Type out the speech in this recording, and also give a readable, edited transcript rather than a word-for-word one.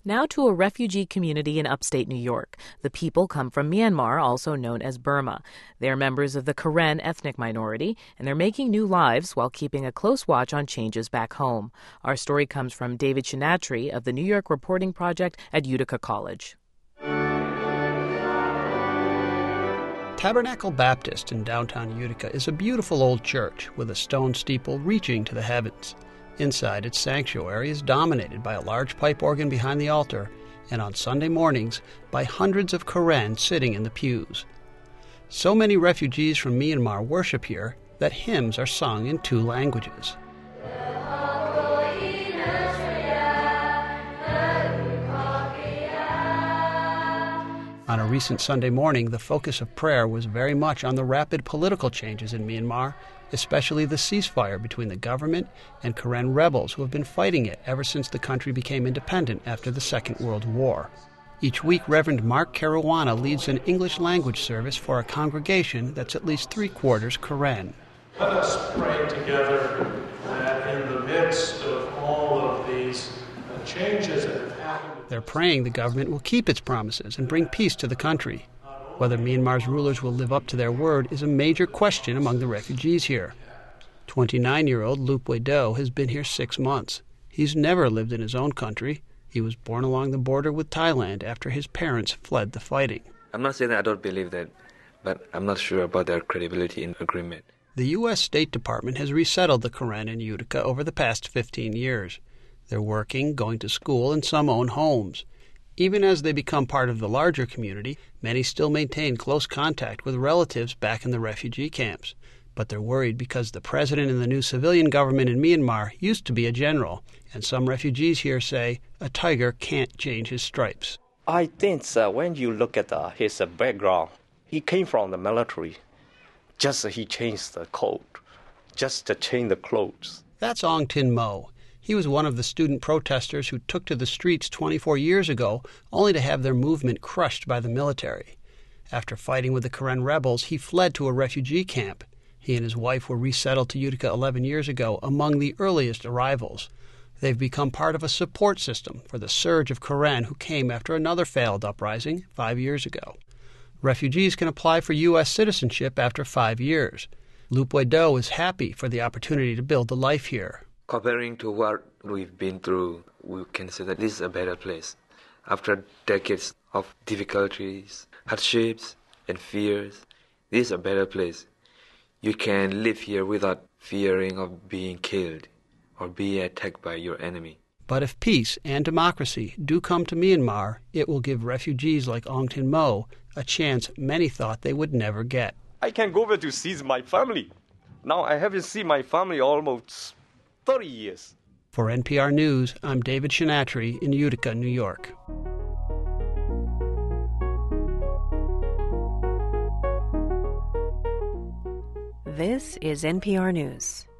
Now to a refugee community in upstate New York. The people come from Myanmar, also known as Burma. They're members of the Karen ethnic minority, and they're making new lives while keeping a close watch on changes back home. Our story comes from David Shinatri of the New York Reporting Project at Utica College. Tabernacle Baptist in downtown Utica is a beautiful old church with a stone steeple reaching to the heavens. Inside, its sanctuary is dominated by a large pipe organ behind the altar, and on Sunday mornings by hundreds of Karen sitting in the pews. So many refugees from Myanmar worship here that hymns are sung in 2 languages. On a recent Sunday morning, the focus of prayer was very much on the rapid political changes in Myanmar, especially the ceasefire between the government and Karen rebels who have been fighting it ever since the country became independent after the Second World War. Each week, Reverend Mark Caruana leads an English language service for a congregation that's at least 3/4 Karen. Let us pray together that in the midst of all of these changes that have happened, they're praying the government will keep its promises and bring peace to the country. Whether Myanmar's rulers will live up to their word is a major question among the refugees here. 29-year-old Lupwe Do has been here 6 months. He's never lived in his own country. He was born along the border with Thailand after his parents fled the fighting. I'm not saying that I don't believe that, but I'm not sure about their credibility in agreement. The U.S. State Department has resettled the Karen in Utica over the past 15 years. They're working, going to school, and some own homes. Even as they become part of the larger community, many still maintain close contact with relatives back in the refugee camps. But they're worried because the president and the new civilian government in Myanmar used to be a general, and some refugees here say a tiger can't change his stripes. I think when you look at his background, he came from the military. Just he changed the coat, just to change the clothes. That's Ong Tin Mo. He was one of the student protesters who took to the streets 24 years ago, only to have their movement crushed by the military. After fighting with the Karen rebels, he fled to a refugee camp. He and his wife were resettled to Utica 11 years ago, among the earliest arrivals. They've become part of a support system for the surge of Karen who came after another failed uprising 5 years ago. Refugees can apply for U.S. citizenship after 5 years. Lupwe Do is happy for the opportunity to build a life here. Comparing to what we've been through, we can say that this is a better place. After decades of difficulties, hardships, and fears, this is a better place. You can live here without fearing of being killed or being attacked by your enemy. But if peace and democracy do come to Myanmar, it will give refugees like Ong Tin Mo a chance many thought they would never get. I can go over to see my family. Now I haven't seen my family almost 30 years. For NPR News, I'm David Shinatri in Utica, New York. This is NPR News.